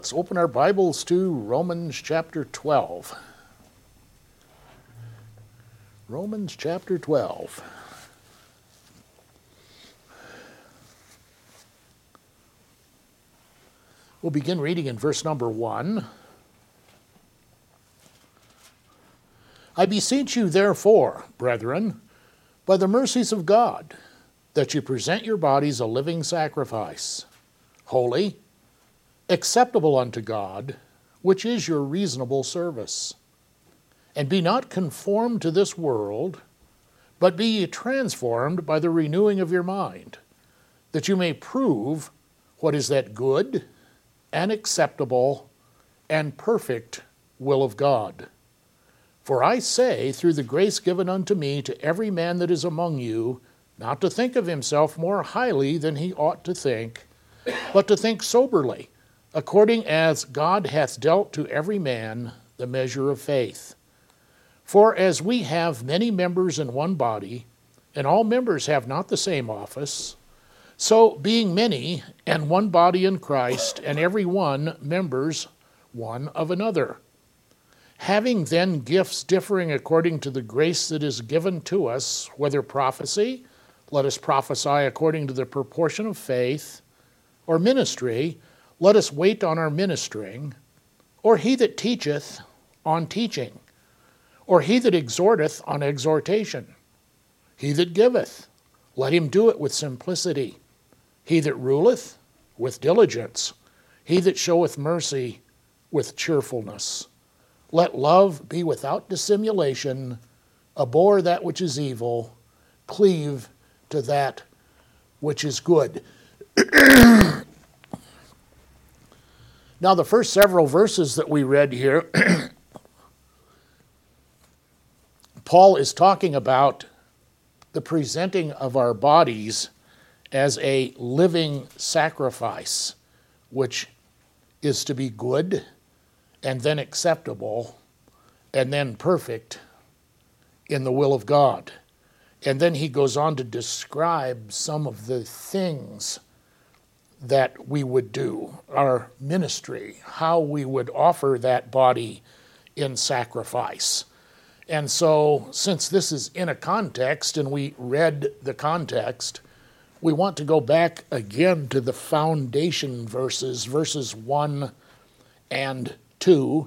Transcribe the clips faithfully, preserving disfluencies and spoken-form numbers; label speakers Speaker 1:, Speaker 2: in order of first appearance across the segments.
Speaker 1: Let's open our Bibles to Romans chapter twelve. Romans chapter twelve. We'll begin reading in verse number one. I beseech you, therefore, brethren, by the mercies of God, that you present your bodies a living sacrifice, holy, acceptable unto God, which is your reasonable service. And be not conformed to this world, but be ye transformed by the renewing of your mind, that you may prove what is that good and acceptable and perfect will of God. For I say, through the grace given unto me, to every man that is among you, not to think of himself more highly than he ought to think, but to think soberly, according as God hath dealt to every man the measure of faith. For as we have many members in one body, and all members have not the same office, so being many, and one body in Christ, and every one members one of another. Having then gifts differing according to the grace that is given to us, whether prophecy, let us prophesy according to the proportion of faith, or ministry, let us wait on our ministering, or he that teacheth on teaching, or he that exhorteth on exhortation. He that giveth, let him do it with simplicity. He that ruleth, with diligence. He that showeth mercy, with cheerfulness. Let love be without dissimulation, abhor that which is evil, cleave to that which is good. Now, the first several verses that we read here, Paul is talking about the presenting of our bodies as a living sacrifice, which is to be good and then acceptable and then perfect in the will of God. And then he goes on to describe some of the things that we would do, our ministry, how we would offer that body in sacrifice. And so, since this is in a context, and we read the context, we want to go back again to the foundation verses, verses one and two.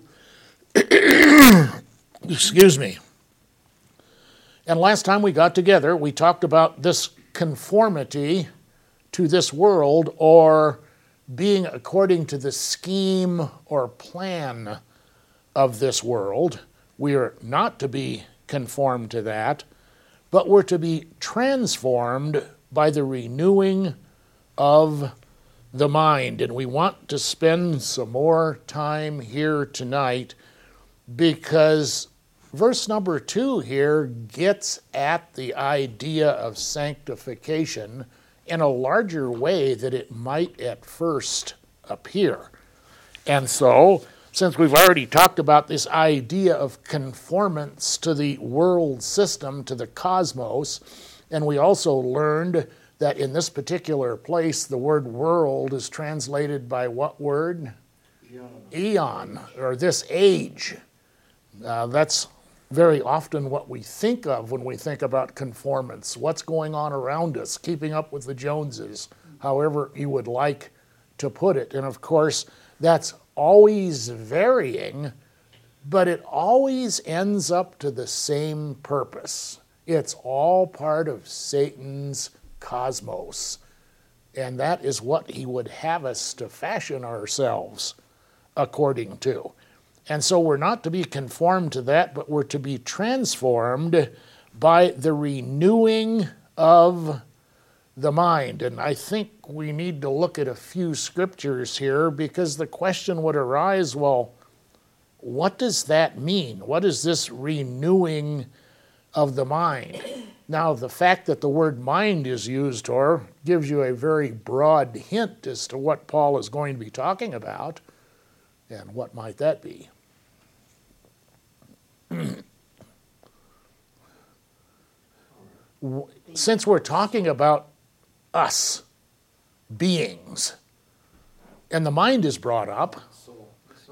Speaker 1: Excuse me. And last time we got together, we talked about this conformity to this world, or being according to the scheme or plan of this world. We are not to be conformed to that, but we're to be transformed by the renewing of the mind. And we want to spend some more time here tonight because verse number two here gets at the idea of sanctification in a larger way than it might at first appear. And so, since we've already talked about this idea of conformance to the world system, to the cosmos, and we also learned that in this particular place, the word world is translated by what word? Eon. Eon, or this age. Uh, that's very often what we think of when we think about conformance. What's going on around us, keeping up with the Joneses, however you would like to put it. And of course, that's always varying, but it always ends up to the same purpose. It's all part of Satan's cosmos. And that is what he would have us to fashion ourselves according to. And so we're not to be conformed to that, but we're to be transformed by the renewing of the mind. And I think we need to look at a few scriptures here because the question would arise, well, what does that mean? What is this renewing of the mind? Now, the fact that the word mind is used or gives you a very broad hint as to what Paul is going to be talking about. And what might that be? Since we're talking about us, beings, and the mind is brought up,
Speaker 2: Soul.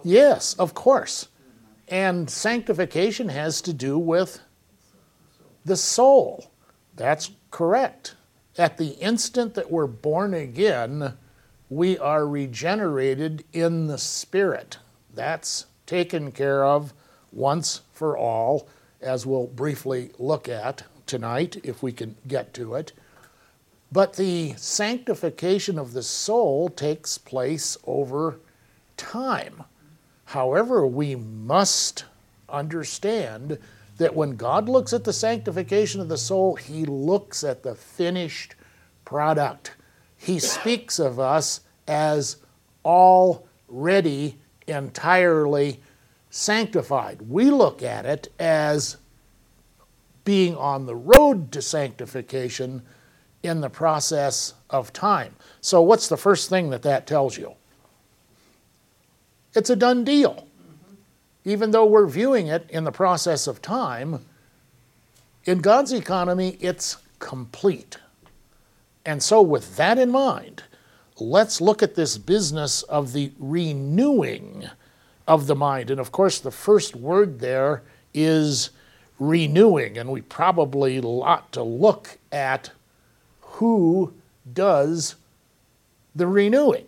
Speaker 1: Yes, of course. And sanctification has to do with the soul. That's correct. At the instant that we're born again, we are regenerated in the Spirit. That's taken care of once for all, as we'll briefly look at tonight, if we can get to it. But the sanctification of the soul takes place over time. However, we must understand that when God looks at the sanctification of the soul, he looks at the finished product. He speaks of us as already entirely sanctified. We look at it as being on the road to sanctification in the process of time. So what's the first thing that that tells you? It's a done deal. Mm-hmm. Even though we're viewing it in the process of time, in God's economy, it's complete. And so with that in mind, let's look at this business of the renewing of the mind. And of course, the first word there is renewing, and we probably ought to look at who does the renewing.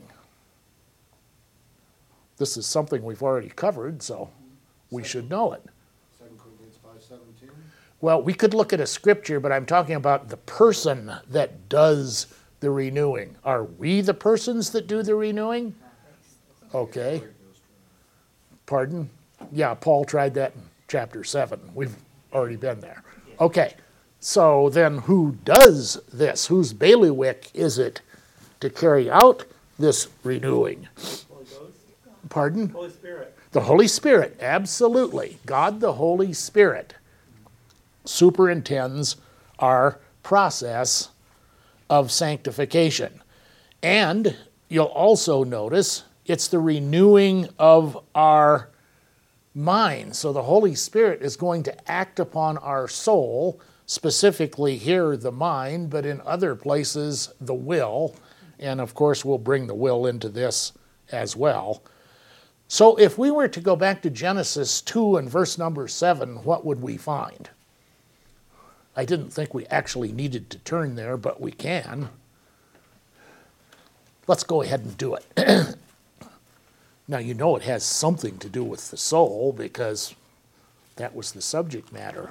Speaker 1: This is something we've already covered, so we Second, should know it.
Speaker 2: Second Corinthians five seventeen.
Speaker 1: Well, we could look at a scripture, but I'm talking about the person that does the renewing. Are we the persons that do the renewing? Okay. Pardon? Yeah, Paul tried that in chapter seven. We've already been there. Okay. So then who does this? Whose bailiwick is it to carry out this renewing?
Speaker 3: Holy Ghost?
Speaker 1: Pardon?
Speaker 3: Holy Spirit.
Speaker 1: The Holy Spirit, absolutely. God the Holy Spirit superintends our process of sanctification. And you'll also notice it's the renewing of our mind. So the Holy Spirit is going to act upon our soul, specifically here the mind, but in other places the will. And of course we'll bring the will into this as well. So if we were to go back to Genesis two and verse number seven, what would we find? I didn't think we actually needed to turn there, but we can. Let's go ahead and do it. Now, you know it has something to do with the soul because that was the subject matter.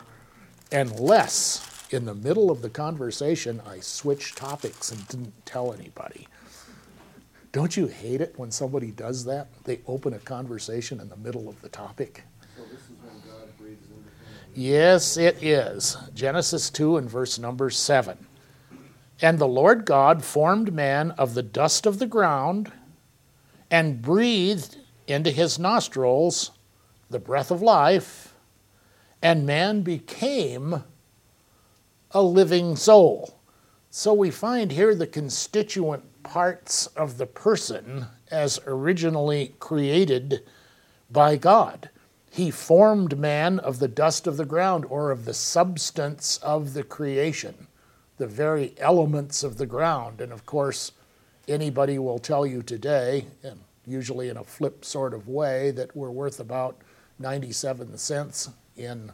Speaker 1: Unless, in the middle of the conversation, I switched topics and didn't tell anybody. Don't you hate it when somebody does that? They open a conversation in the middle of the topic.
Speaker 2: So this is when God breathes into him.
Speaker 1: Yes, it is. Genesis two and verse number seven. And the Lord God formed man of the dust of the ground and breathed into his nostrils the breath of life, and man became a living soul. So we find here the constituent parts of the person as originally created by God. He formed man of the dust of the ground, or of the substance of the creation, the very elements of the ground. And of course, anybody will tell you today, and usually in a flip sort of way, that we're worth about ninety-seven cents in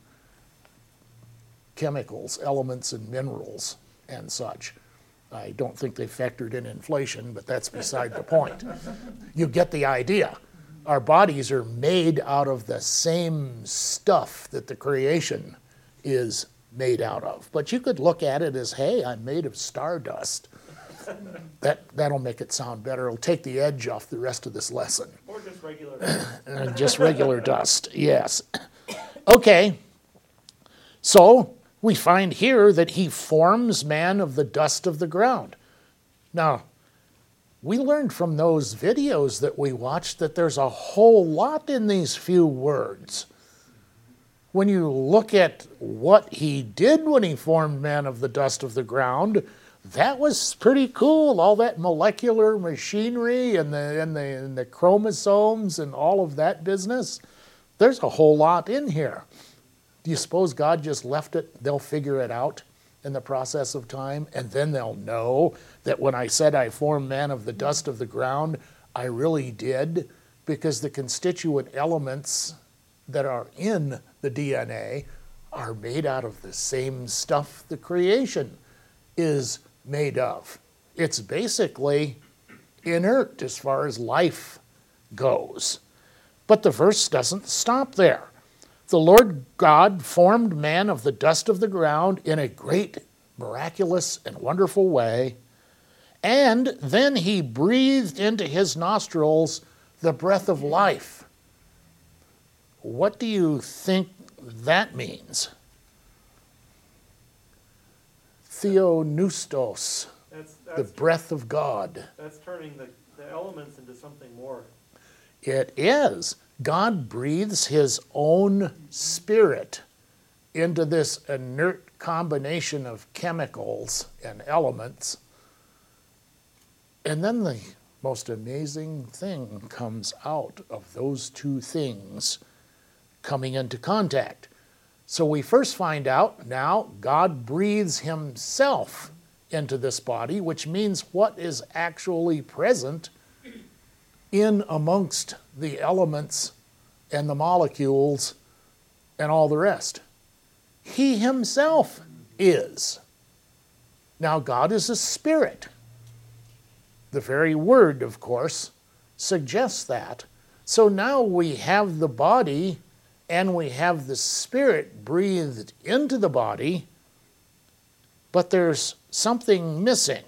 Speaker 1: chemicals, elements, and minerals and such. I don't think they factored in inflation, but that's beside the point. You get the idea. Our bodies are made out of the same stuff that the creation is made out of. But you could look at it as, hey, I'm made of stardust. That, that'll make it sound better. It'll take the edge off the rest of this lesson.
Speaker 3: Or just regular dust.
Speaker 1: Just regular dust, yes. Okay, so we find here that he forms man of the dust of the ground. Now, we learned from those videos that we watched that there's a whole lot in these few words. When you look at what he did when he formed man of the dust of the ground, that was pretty cool. All that molecular machinery and the, and the, and the chromosomes and all of that business. There's a whole lot in here. Do you suppose God just left it? They'll figure it out in the process of time, and then they'll know that when I said I formed man of the dust of the ground, I really did, because the constituent elements that are in the D N A are made out of the same stuff the creation is made of. It's basically inert as far as life goes. But the verse doesn't stop there. The Lord God formed man of the dust of the ground in a great, miraculous, and wonderful way, and then he breathed into his nostrils the breath of life. What do you think that means? Theopneustos,
Speaker 3: That's,
Speaker 1: the
Speaker 3: that's,
Speaker 1: breath of God.
Speaker 3: that's turning the, the elements into something more.
Speaker 1: It is. God breathes his own spirit into this inert combination of chemicals and elements. And then the most amazing thing comes out of those two things coming into contact. So we first find out now God breathes himself into this body, which means what is actually present in amongst the elements and the molecules and all the rest. He himself is. Now, God is a spirit. The very word, of course, suggests that. So now we have the body and we have the spirit breathed into the body, but there's something missing.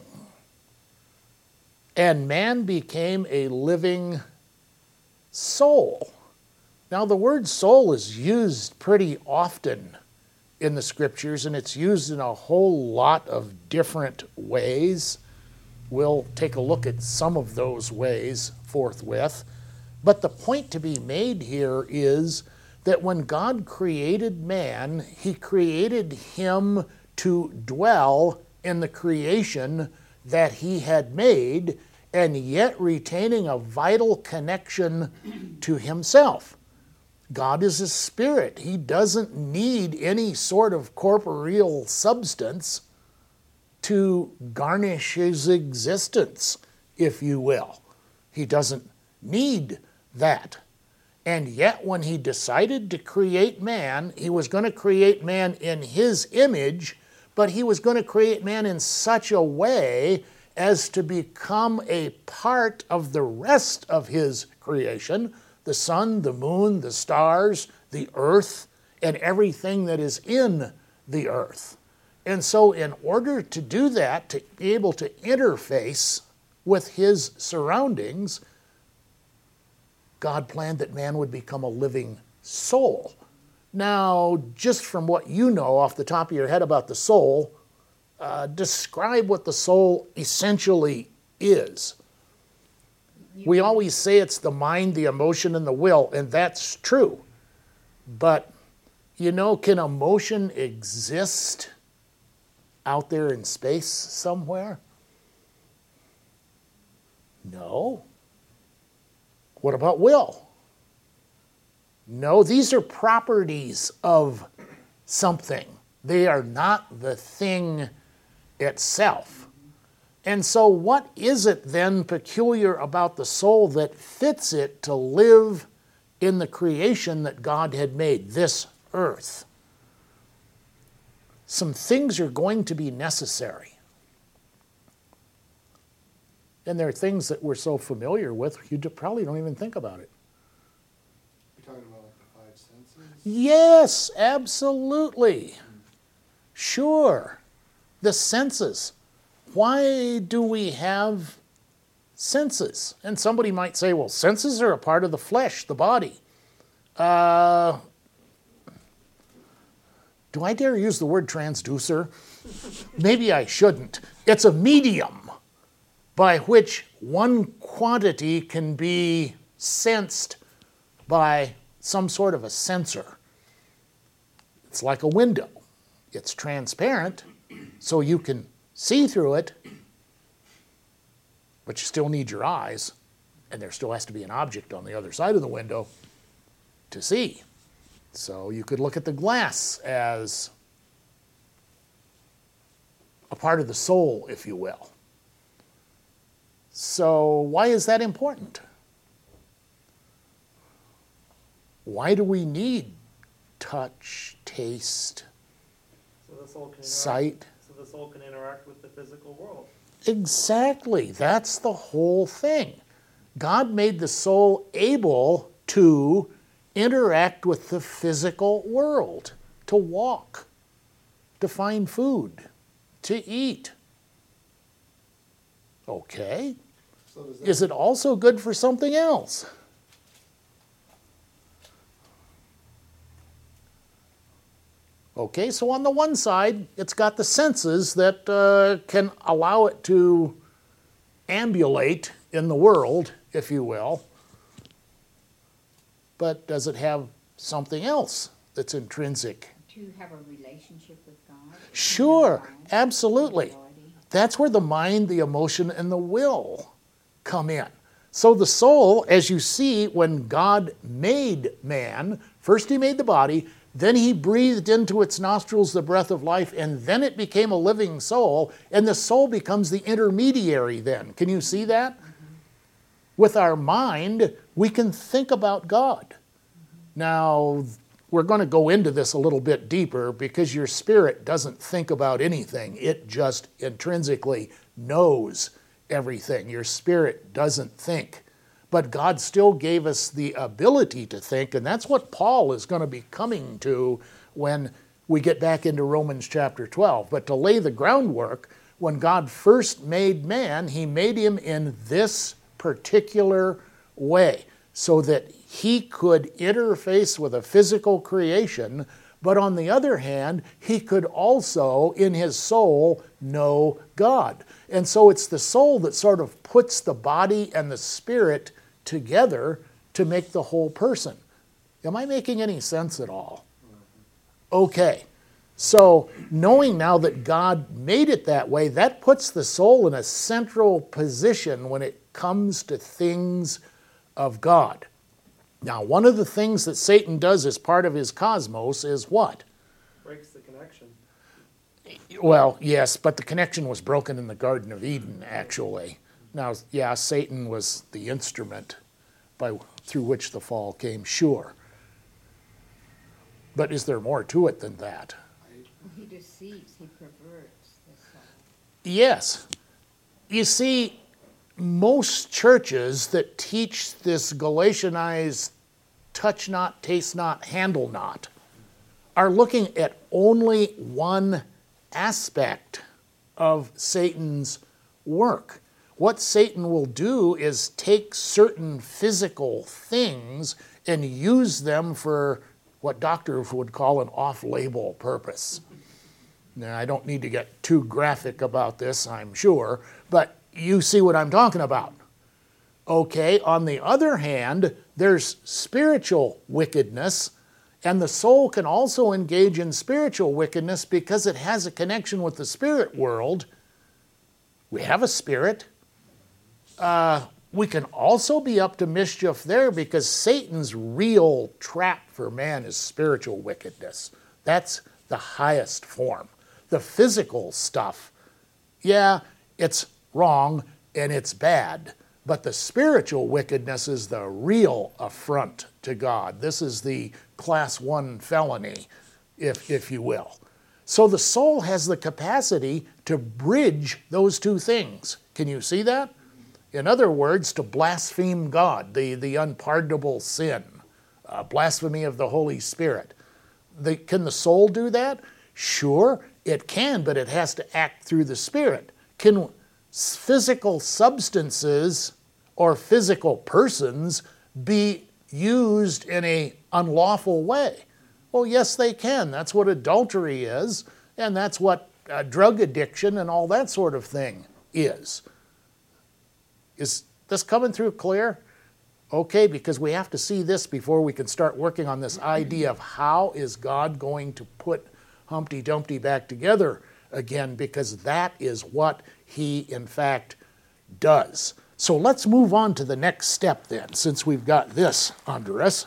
Speaker 1: And man became a living soul. Now, the word soul is used pretty often in the scriptures, and it's used in a whole lot of different ways. We'll take a look at some of those ways forthwith. But the point to be made here is that when God created man, he created him to dwell in the creation that he had made, and yet retaining a vital connection to himself. God is a spirit. He doesn't need any sort of corporeal substance to garnish his existence, if you will. He doesn't need that. And yet when he decided to create man, he was going to create man in his image, but he was going to create man in such a way as to become a part of the rest of his creation, the sun, the moon, the stars, the earth, and everything that is in the earth. And so in order to do that, to be able to interface with his surroundings, God planned that man would become a living soul. Now, just from what you know off the top of your head about the soul, uh, describe what the soul essentially is. We always say it's the mind, the emotion, and the will, and that's true. But, you know, can emotion exist out there in space somewhere? No. What about will? No, these are properties of something. They are not the thing itself. And so what is it then peculiar about the soul that fits it to live in the creation that God had made, this earth? Some things are going to be necessary. And there are things that we're so familiar with, you probably don't even think about it.
Speaker 2: You're talking about like the five senses?
Speaker 1: Yes, absolutely. Sure. The senses. Why do we have senses? And somebody might say, well, senses are a part of the flesh, the body. Uh, do I dare use the word transducer? Maybe I shouldn't. It's a medium by which one quantity can be sensed by some sort of a sensor. It's like a window. It's transparent, so you can see through it, but you still need your eyes, and there still has to be an object on the other side of the window to see. So you could look at the glass as a part of the soul, if you will. So why is that important? Why do we need touch, taste,
Speaker 3: So the soul can interact,
Speaker 1: sight?
Speaker 3: so the soul can interact with the physical world.
Speaker 1: Exactly. That's the whole thing. God made the soul able to interact with the physical world, to walk, to find food, to eat. Okay.
Speaker 2: So does that,
Speaker 1: Is it also good for something else? Okay, so on the one side, it's got the senses that uh, can allow it to ambulate in the world, if you will. But does it have something else that's intrinsic?
Speaker 4: To have a relationship with God?
Speaker 1: Sure,
Speaker 4: Mind,
Speaker 1: absolutely.
Speaker 4: ability.
Speaker 1: That's where the mind, the emotion, and the will come in. So the soul, as you see, when God made man, first he made the body, then he breathed into its nostrils the breath of life, and then it became a living soul, and the soul becomes the intermediary then. Can you see that? Mm-hmm. With our mind, we can think about God. Mm-hmm. Now, we're going to go into this a little bit deeper because your spirit doesn't think about anything. It just intrinsically knows everything. Your spirit doesn't think. But God still gave us the ability to think, and that's what Paul is going to be coming to when we get back into Romans chapter twelve. But to lay the groundwork, when God first made man, he made him in this particular way so that he could interface with a physical creation, but on the other hand, he could also, in his soul, know God. And so it's the soul that sort of puts the body and the spirit together to make the whole person. Am I making any sense at all? Okay. So knowing now that God made it that way, that puts the soul in a central position when it comes to things of God. Now, one of the things that Satan does as part of his cosmos is what?
Speaker 3: Breaks the connection.
Speaker 1: Well, yes, but the connection was broken in the Garden of Eden, actually. Now, yeah, Satan was the instrument by through which the fall came, sure. But is there more to it than that?
Speaker 4: He deceives, he perverts the soul.
Speaker 1: Yes. You see, most churches that teach this Galatianized touch not, taste not, handle not are looking at only one aspect of Satan's work. What Satan will do is take certain physical things and use them for what doctors would call an off-label purpose. Now, I don't need to get too graphic about this, I'm sure, but you see what I'm talking about. Okay, on the other hand, there's spiritual wickedness, and the soul can also engage in spiritual wickedness because it has a connection with the spirit world. We have a spirit. Uh, we can also be up to mischief there because Satan's real trap for man is spiritual wickedness. That's the highest form. The physical stuff, yeah, it's wrong and it's bad, but the spiritual wickedness is the real affront to God. This is the class one felony, if, if you will. So the soul has the capacity to bridge those two things. Can you see that? In other words, to blaspheme God, the, the unpardonable sin, uh, blasphemy of the Holy Spirit. The, can the soul do that? Sure, it can, but it has to act through the Spirit. Can physical substances or physical persons be used in an unlawful way? Well, yes, they can. That's what adultery is, and that's what uh, drug addiction and all that sort of thing is. Is this coming through clear? Okay, because we have to see this before we can start working on this idea of how is God going to put Humpty Dumpty back together again, because that is what he, in fact, does. So let's move on to the next step then, since we've got this under us.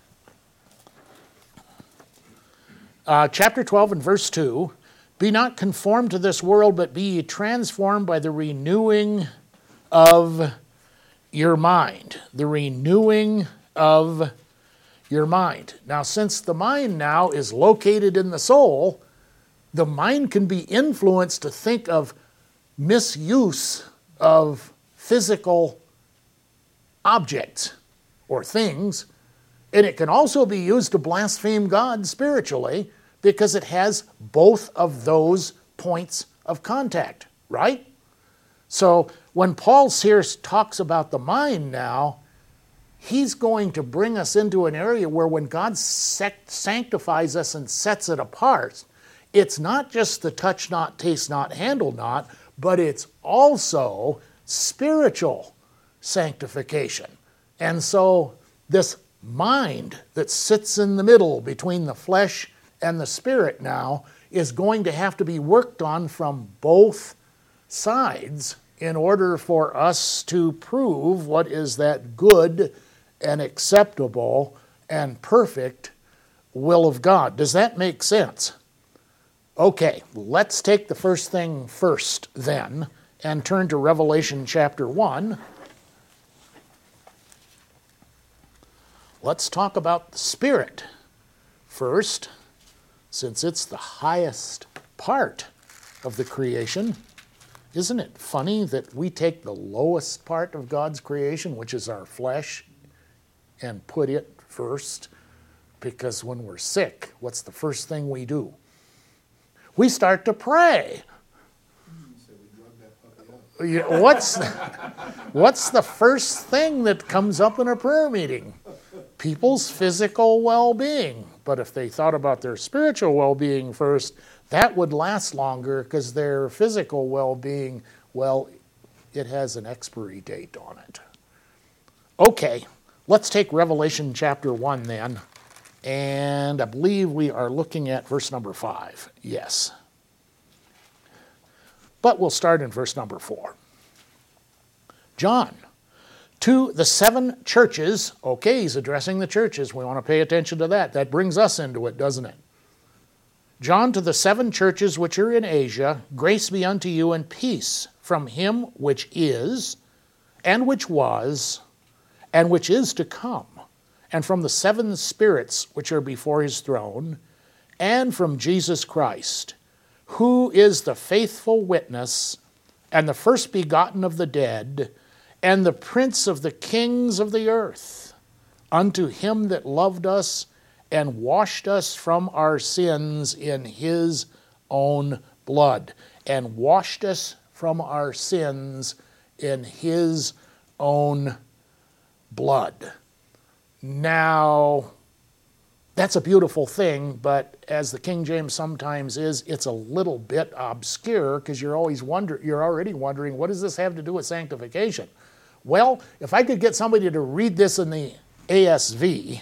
Speaker 1: Uh, chapter twelve and verse two, be not conformed to this world, but be ye transformed by the renewing of your mind. The renewing of your mind. Now, since the mind now is located in the soul, the mind can be influenced to think of misuse of physical objects or things, and it can also be used to blaspheme God spiritually because it has both of those points of contact, right? So when Paul here talks about the mind now, he's going to bring us into an area where when God sanctifies us and sets it apart, it's not just the touch not, taste not, handle not, but it's also spiritual sanctification. And so this mind that sits in the middle between the flesh and the spirit now is going to have to be worked on from both sides in order for us to prove what is that good and acceptable and perfect will of God. Does that make sense? Okay, let's take the first thing first then and turn to Revelation chapter one. Let's talk about the Spirit first, since it's the highest part of the creation. Isn't it funny that we take the lowest part of God's creation, which is our flesh, and put it first? Because when we're sick, what's the first thing we do? We start to pray.
Speaker 2: So we drug that puppy up.
Speaker 1: You- What's the, what's the first thing that comes up in a prayer meeting? People's physical well-being. But if they thought about their spiritual well-being first, that would last longer because their physical well-being, well, it has an expiry date on it. Okay, let's take Revelation chapter one then. And I believe we are looking at verse number five. Yes. But we'll start in verse number four. John, to the seven churches. Okay, he's addressing the churches. We want to pay attention to that. That brings us into it, doesn't it? John, to the seven churches which are in Asia, grace be unto you and peace from him which is, and which was, and which is to come, and from the seven spirits which are before his throne, and from Jesus Christ, who is the faithful witness, and the first begotten of the dead, and the prince of the kings of the earth, unto him that loved us and washed us from our sins in his own blood, and washed us from our sins in his own blood. Now, that's a beautiful thing, but as the King James sometimes is, it's a little bit obscure because you're always wonder, you're already wondering, what does this have to do with sanctification? Well, if I could get somebody to read this in the A S V.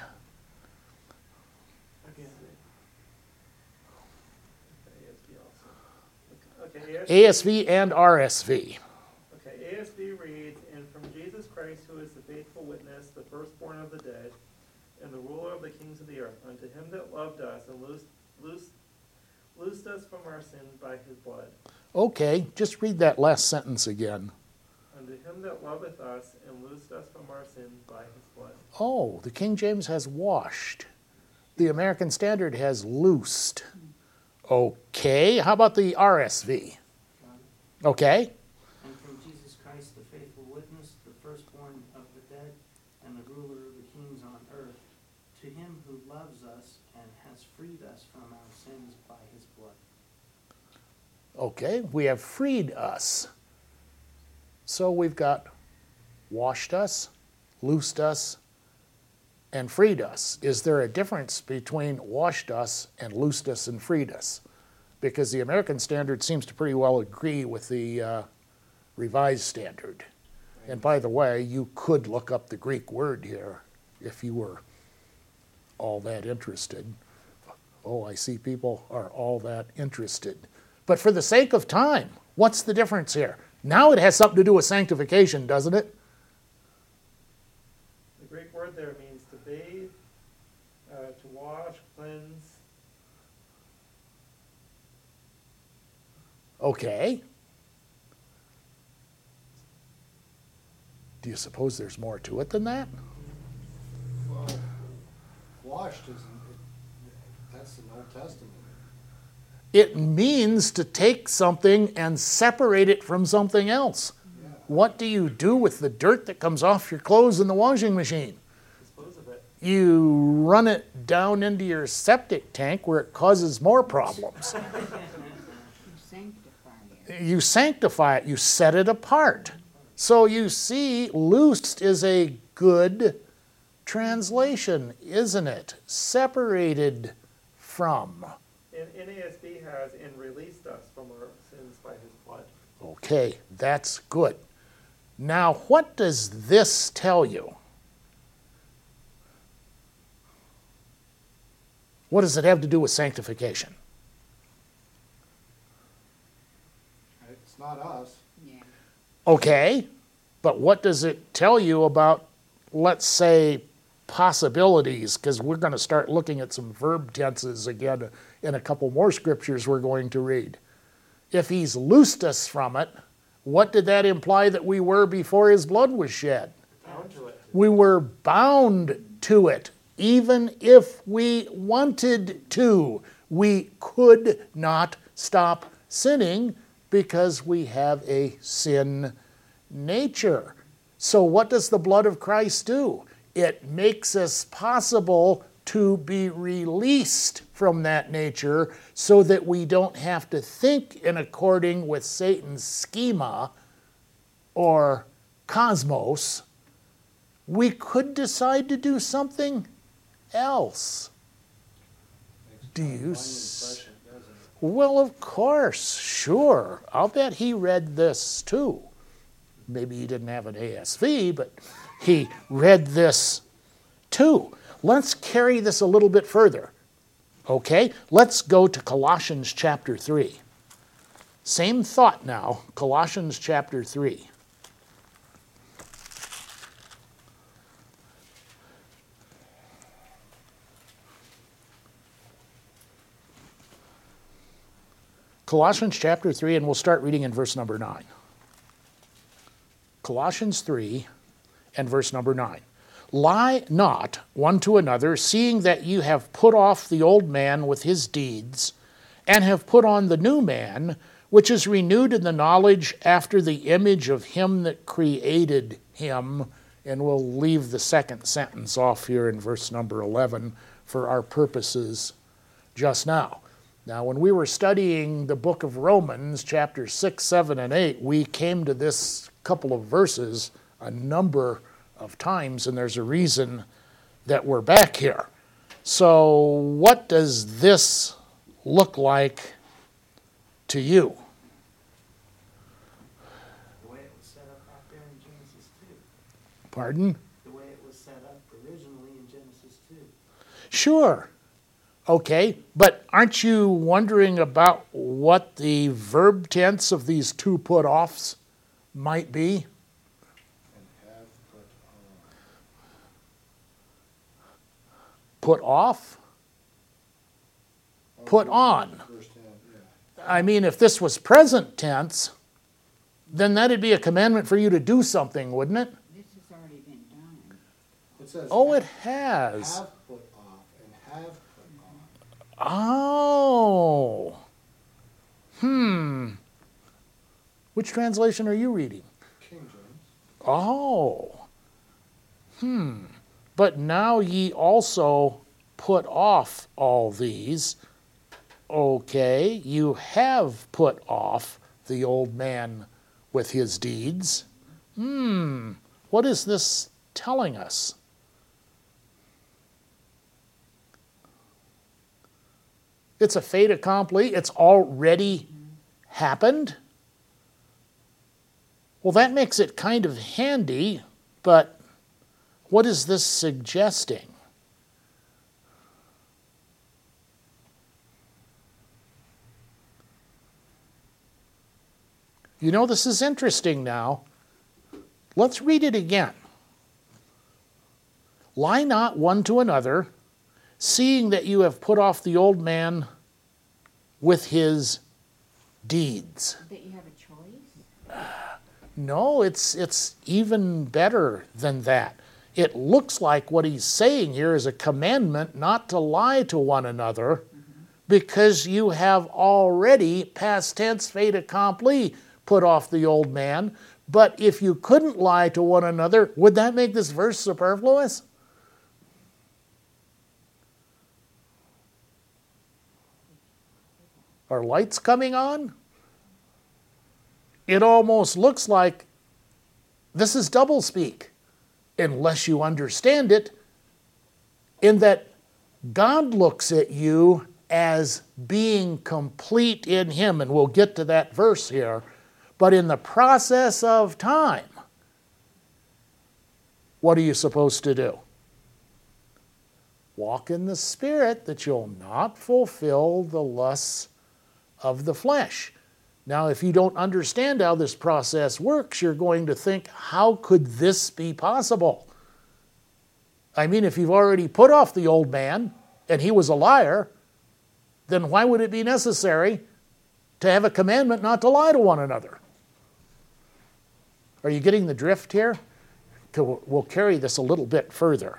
Speaker 1: A S V and R S V.
Speaker 3: Okay, A S V reads, and from Jesus Christ, who is the faithful witness, the firstborn of the dead, and the ruler of the kings of the earth, unto him that loved us and loosed, loosed, loosed us from our sins by his blood.
Speaker 1: Okay, just read that last sentence again.
Speaker 3: Unto him that loveth us and loosed us from our sins by his blood.
Speaker 1: Oh, the King James has washed. The American Standard has loosed. Okay, how about the R S V? Okay.
Speaker 5: And from Jesus Christ, the faithful witness, the firstborn of the dead, and the ruler of the kings on earth, to him who loves us and has freed us from our sins by his blood.
Speaker 1: Okay, we have freed us. So we've got washed us, loosed us, and freed us. Is there a difference between washed us and loosed us and freed us? Because the American Standard seems to pretty well agree with the uh, Revised Standard. And by the way, you could look up the Greek word here if you were all that interested. Oh, I see people are all that interested. But for the sake of time, what's the difference here? Now it has something to do with sanctification, doesn't it?
Speaker 3: The Greek word there means to bathe, uh, to wash, cleanse.
Speaker 1: Okay. Do you suppose there's more to it than that?
Speaker 2: Well, washed isn't, it, that's an Old Testament.
Speaker 1: It means to take something and separate it from something else.
Speaker 2: Yeah.
Speaker 1: What do you do with the dirt that comes off your clothes in the washing machine?
Speaker 3: Dispose of it.
Speaker 1: You run it down into your septic tank where it causes more problems.
Speaker 4: You sanctify it.
Speaker 1: You sanctify it, you set it apart. So you see, loosed is a good translation, isn't it? Separated from.
Speaker 3: And N A S B has, and released us from our sins by his blood.
Speaker 1: Okay, that's good. Now, what does this tell you? What does it have to do with sanctification?
Speaker 2: It's not us.
Speaker 4: Yeah.
Speaker 1: Okay, but what does it tell you about, let's say, possibilities? Because we're going to start looking at some verb tenses again in a couple more scriptures we're going to read. If he's loosed us from it, what did that imply that we were before his blood was shed?
Speaker 3: Bound to it.
Speaker 1: We were bound to it. Even if we wanted to, we could not stop sinning because we have a sin nature. So what does the blood of Christ do? It makes us possible to be released from that nature so that we don't have to think in according with Satan's schema or cosmos. We could decide to do something else.
Speaker 2: Makes
Speaker 1: Do
Speaker 2: a
Speaker 1: you
Speaker 2: fine
Speaker 1: s-
Speaker 2: impression, doesn't it?
Speaker 1: Well, of course, sure. I'll bet he read this too. Maybe he didn't have an A S V, but he read this too. Let's carry this a little bit further. Okay, let's go to Colossians chapter three. Same thought now, Colossians chapter three. Colossians chapter three, and we'll start reading in verse number nine. Colossians three and verse number nine. Lie not one to another, seeing that you have put off the old man with his deeds, and have put on the new man, which is renewed in the knowledge after the image of him that created him. And we'll leave the second sentence off here in verse number eleven for our purposes just now. Now, when we were studying the book of Romans, chapters six, seven, and eight, we came to this couple of verses a number of times, and there's a reason that we're back here. So what does this look like to you?
Speaker 5: The way it was set up out there in Genesis two.
Speaker 1: Pardon?
Speaker 5: The way it was set up originally in Genesis two.
Speaker 1: Sure. Okay, but aren't you wondering about what the verb tense of these two put-offs might be?
Speaker 2: And have put on.
Speaker 1: Put off? Put on.
Speaker 2: First hand, yeah.
Speaker 1: I mean, if this was present tense, then that'd be a commandment for you to do something, wouldn't it?
Speaker 4: This has already been done.
Speaker 2: It says
Speaker 1: Oh, it
Speaker 2: have,
Speaker 1: has.
Speaker 2: have put off and have put on.
Speaker 1: Oh. Hmm. Which translation are you reading?
Speaker 2: King James.
Speaker 1: Oh. Hmm. But now ye also put off all these. Okay, you have put off the old man with his deeds. Hmm. What is this telling us? It's a fait accompli. It's already happened. Well, that makes it kind of handy, but what is this suggesting? You know, this is interesting now. Let's read it again. Lie not one to another, seeing that you have put off the old man with his deeds.
Speaker 4: That you have a choice?
Speaker 1: No, it's it's even better than that. it looks like what he's saying here is a commandment not to lie to one another, because you have already, past tense, fait accompli, put off the old man. But if you couldn't lie to one another, would that make this verse superfluous? Are lights coming on? It almost looks like this is doublespeak, unless you understand it, in that God looks at you as being complete in him, and we'll get to that verse here, but in the process of time, what are you supposed to do? Walk in the Spirit, that you'll not fulfill the lusts of the flesh. Now, if you don't understand how this process works, you're going to think, how could this be possible? I mean, if you've already put off the old man, and he was a liar, then why would it be necessary to have a commandment not to lie to one another? Are you getting the drift here? We'll carry this a little bit further.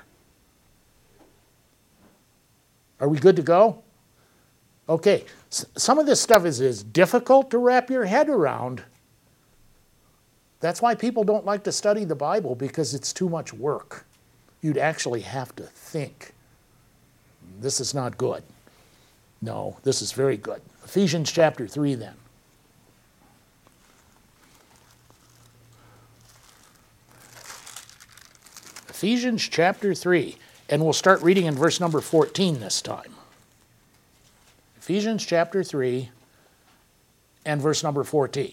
Speaker 1: Are we good to go? Okay, some of this stuff is, is difficult to wrap your head around. That's why people don't like to study the Bible, because it's too much work. You'd actually have to think. This is not good. No, this is very good. Ephesians chapter three then. Ephesians chapter three, and we'll start reading in verse number fourteen this time. Ephesians chapter three and verse number fourteen.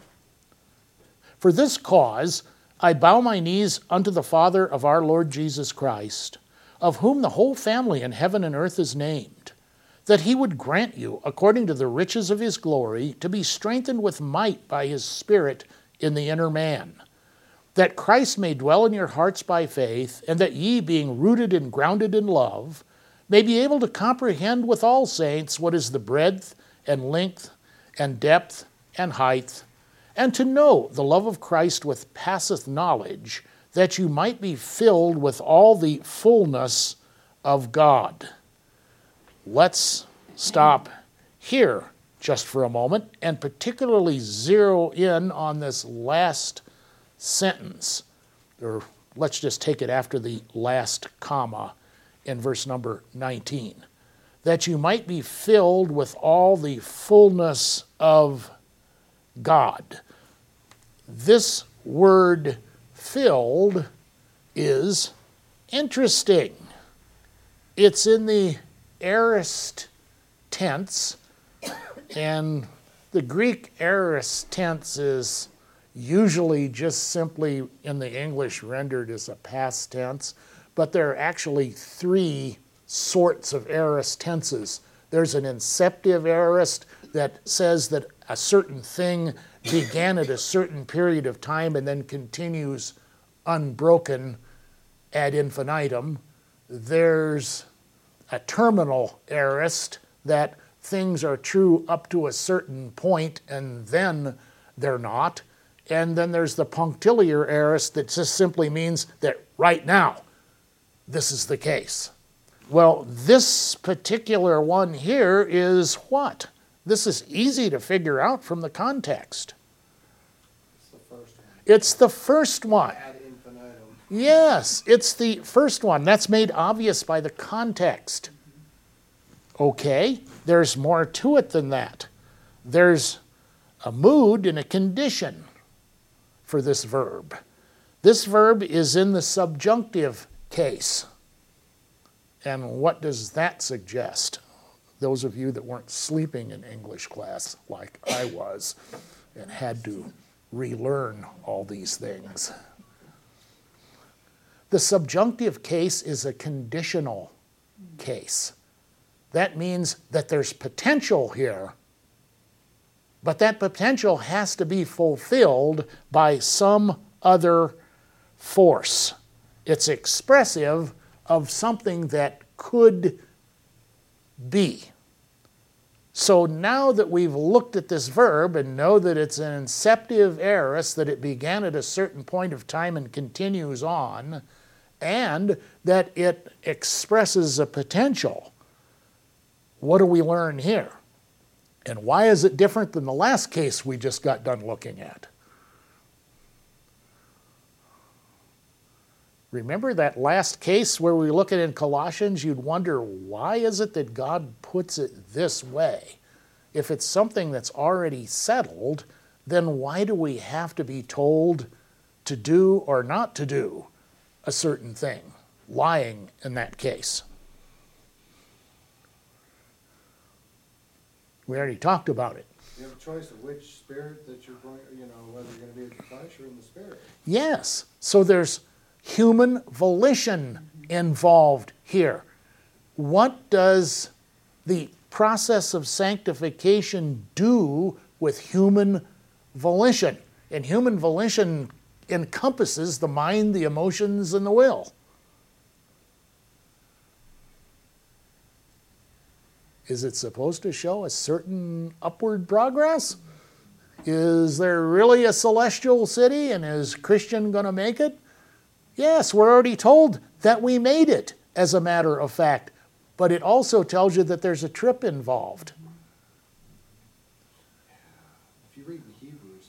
Speaker 1: For this cause I bow my knees unto the Father of our Lord Jesus Christ, of whom the whole family in heaven and earth is named, that he would grant you, according to the riches of his glory, to be strengthened with might by his Spirit in the inner man, that Christ may dwell in your hearts by faith, and that ye, being rooted and grounded in love, may be able to comprehend with all saints what is the breadth and length and depth and height, and to know the love of Christ which passeth knowledge, that you might be filled with all the fullness of God. Let's stop here just for a moment and particularly zero in on this last sentence, or let's just take it after the last comma in verse number nineteen, that you might be filled with all the fullness of God. This word filled is interesting. It's in the aorist tense, and the Greek aorist tense is usually just simply in the English rendered as a past tense, but there are actually three sorts of aorist tenses. There's an inceptive aorist that says that a certain thing began at a certain period of time and then continues unbroken ad infinitum. There's a terminal aorist that things are true up to a certain point and then they're not. And then there's the punctiliar aorist that just simply means that right now, this is the case. Well, this particular one here is what? This is easy to figure out from the context.
Speaker 2: It's the first one.
Speaker 1: It's the first one.
Speaker 2: Ad infinitum.
Speaker 1: Yes, it's the first one. That's made obvious by the context. Okay, there's more to it than that. There's a mood and a condition for this verb. This verb is in the subjunctive case. And what does that suggest? Those of you that weren't sleeping in English class like I was and had to relearn all these things. The subjunctive case is a conditional case. That means that there's potential here, but that potential has to be fulfilled by some other force. It's expressive of something that could be. So now that we've looked at this verb and know that it's an inceptive aorist, that it began at a certain point of time and continues on, and that it expresses a potential. What do we learn here? And why is it different than the last case we just got done looking at? Remember that last case where we look at in Colossians, you'd wonder, why is it that God puts it this way? If it's something that's already settled, then why do we have to be told to do or not to do a certain thing? Lying in that case. We already talked about it.
Speaker 2: You have a choice of which spirit that you're going, you know, whether you're going to be in the flesh or in the spirit.
Speaker 1: Yes. So there's human volition involved here. What does the process of sanctification do with human volition? And human volition encompasses the mind, the emotions, and the will. Is it supposed to show a certain upward progress? Is there really a celestial city, and is Christian going to make it? Yes, we're already told that we made it, as a matter of fact. But it also tells you that there's a trip involved.
Speaker 2: If you read the Hebrews,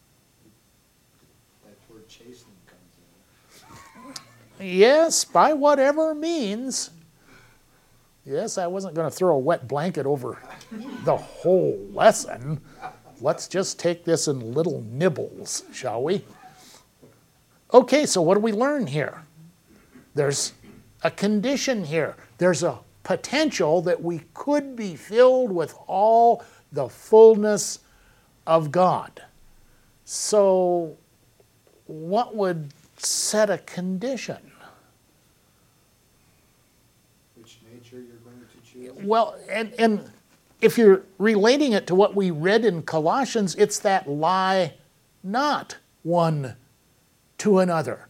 Speaker 2: that word chastening comes in.
Speaker 1: Yes, by whatever means. Yes, I wasn't going to throw a wet blanket over the whole lesson. Let's just take this in little nibbles, shall we? Okay, so what do we learn here? There's a condition here. There's a potential that we could be filled with all the fullness of God. So what would set a condition?
Speaker 2: Which nature you're going to choose?
Speaker 1: Well, and, and if you're relating it to what we read in Colossians, it's that lie not one to another.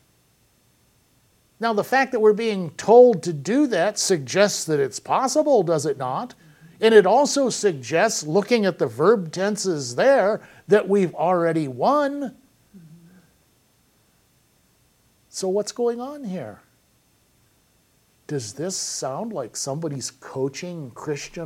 Speaker 1: Now, the fact that we're being told to do that suggests that it's possible, does it not? And it also suggests, looking at the verb tenses there, that we've already won. So what's going on here? Does this sound like somebody's coaching Christian